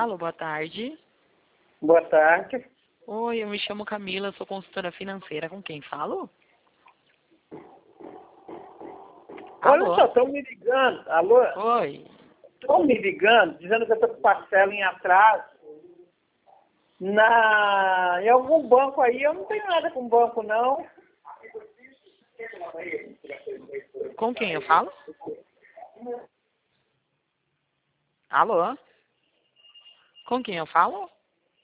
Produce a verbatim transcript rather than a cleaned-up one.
Alô, boa tarde. Boa tarde. Oi, eu me chamo Camila, sou consultora financeira. Com quem falo? Olha Alô? só, estão me ligando. Alô? Oi. Estão me ligando, dizendo que eu estou com parcela em atraso na, em algum banco aí. Eu não tenho nada com banco, não. Com quem eu falo? Alô? Com quem eu falo?